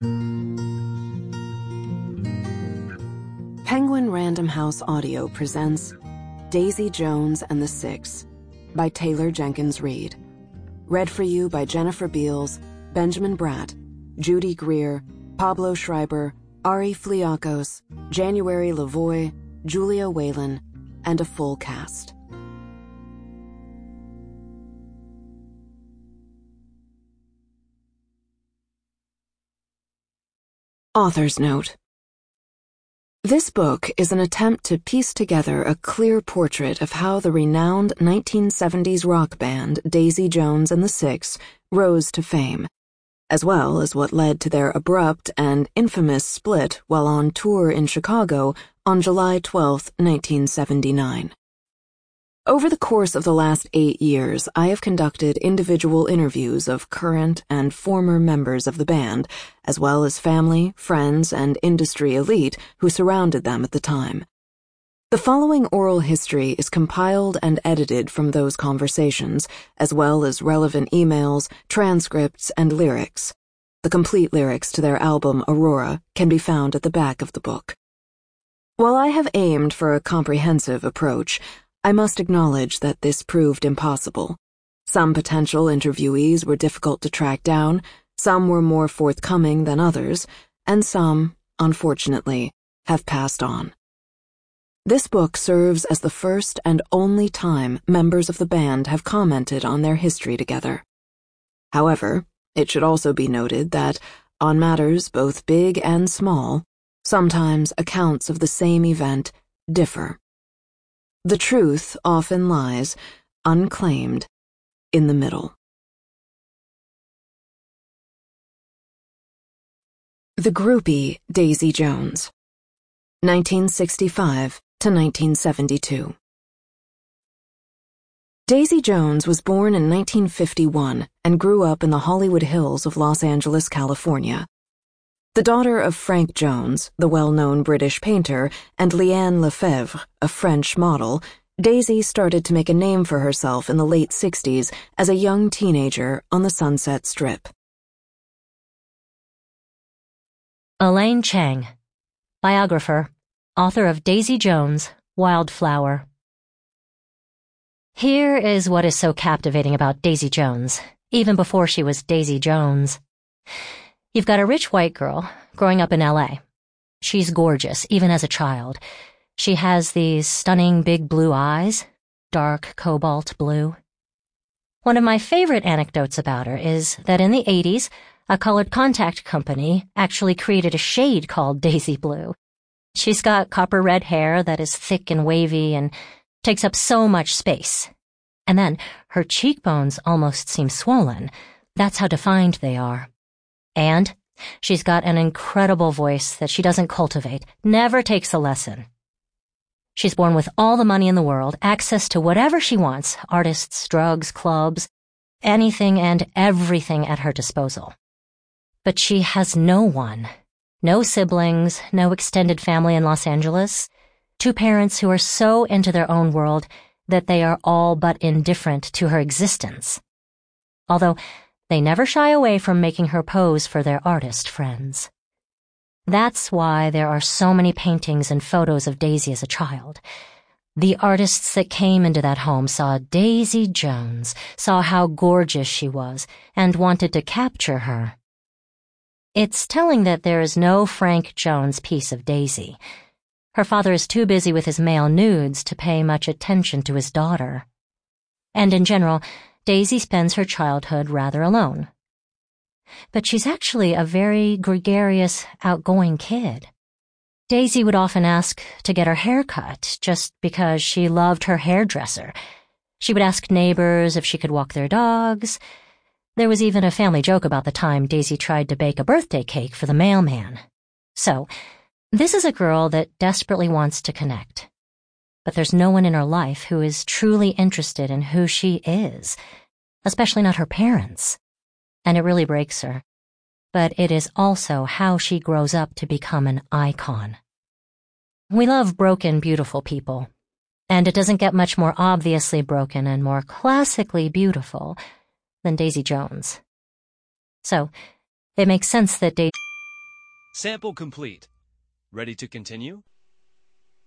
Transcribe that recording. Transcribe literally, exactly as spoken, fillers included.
Penguin Random House Audio presents Daisy Jones and the Six by Taylor Jenkins Reid. Read for you by Jennifer Beals, Benjamin Bratt, Judy Greer, Pablo Schreiber, Ari Fliakos, January Lavoie, Julia Whalen, and a full cast. Author's Note. This book is an attempt to piece together a clear portrait of how the renowned nineteen seventies rock band Daisy Jones and the Six rose to fame, as well as what led to their abrupt and infamous split while on tour in Chicago on July twelfth, nineteen seventy-nine. Over the course of the last eight years, I have conducted individual interviews of current and former members of the band, as well as family, friends, and industry elite who surrounded them at the time. The following oral history is compiled and edited from those conversations, as well as relevant emails, transcripts, and lyrics. The complete lyrics to their album Aurora can be found at the back of the book. While I have aimed for a comprehensive approach, I must acknowledge that this proved impossible. Some potential interviewees were difficult to track down, some were more forthcoming than others, and some, unfortunately, have passed on. This book serves as the first and only time members of the band have commented on their history together. However, it should also be noted that, on matters both big and small, sometimes accounts of the same event differ. The truth often lies, unclaimed, in the middle. The groupie Daisy Jones, nineteen sixty-five to nineteen seventy-two. Daisy Jones was born in nineteen fifty-one and grew up in the Hollywood Hills of Los Angeles, California. The daughter of Frank Jones, the well-known British painter, and Liane Lefebvre, a French model, Daisy started to make a name for herself in the late sixties as a young teenager on the Sunset Strip. Elaine Chang, biographer, author of Daisy Jones, Wildflower. Here is what is so captivating about Daisy Jones, even before she was Daisy Jones. You've got a rich white girl growing up in L A. She's gorgeous, even as a child. She has these stunning big blue eyes, dark cobalt blue. One of my favorite anecdotes about her is that in the eighties, a colored contact company actually created a shade called Daisy Blue. She's got copper red hair that is thick and wavy and takes up so much space. And then her cheekbones almost seem swollen. That's how defined they are. And she's got an incredible voice that she doesn't cultivate, never takes a lesson. She's born with all the money in the world, access to whatever she wants, artists, drugs, clubs, anything and everything at her disposal. But she has no one, no siblings, no extended family in Los Angeles, two parents who are so into their own world that they are all but indifferent to her existence. Although they never shy away from making her pose for their artist friends. That's why there are so many paintings and photos of Daisy as a child. The artists that came into that home saw Daisy Jones, saw how gorgeous she was, and wanted to capture her. It's telling that there is no Frank Jones piece of Daisy. Her father is too busy with his male nudes to pay much attention to his daughter. And in general, Daisy spends her childhood rather alone. But she's actually a very gregarious, outgoing kid. Daisy would often ask to get her hair cut just because she loved her hairdresser. She would ask neighbors if she could walk their dogs. There was even a family joke about the time Daisy tried to bake a birthday cake for the mailman. So, this is a girl that desperately wants to connect. But there's no one in her life who is truly interested in who she is, especially not her parents. And it really breaks her. But it is also how she grows up to become an icon. We love broken, beautiful people. And it doesn't get much more obviously broken and more classically beautiful than Daisy Jones. So, it makes sense that Daisy... Sample complete. Ready to continue?